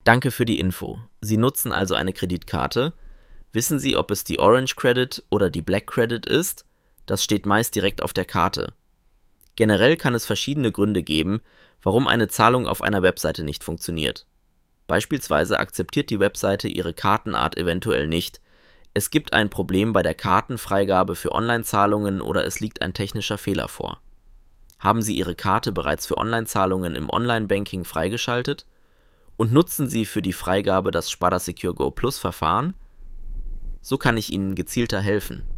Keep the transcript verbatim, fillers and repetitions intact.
Danke für die Info. Sie nutzen also eine Kreditkarte. Wissen Sie, ob es die Orange Credit oder die Black Credit ist? Das steht meist direkt auf der Karte. Generell kann es verschiedene Gründe geben, warum eine Zahlung auf einer Webseite nicht funktioniert. Beispielsweise akzeptiert die Webseite Ihre Kartenart eventuell nicht, es gibt ein Problem bei der Kartenfreigabe für Online-Zahlungen oder es liegt ein technischer Fehler vor. Haben Sie Ihre Karte bereits für Online-Zahlungen im Online-Banking freigeschaltet? Und nutzen Sie für die Freigabe das Sparda Secure Go Plus Verfahren? So kann ich Ihnen gezielter helfen.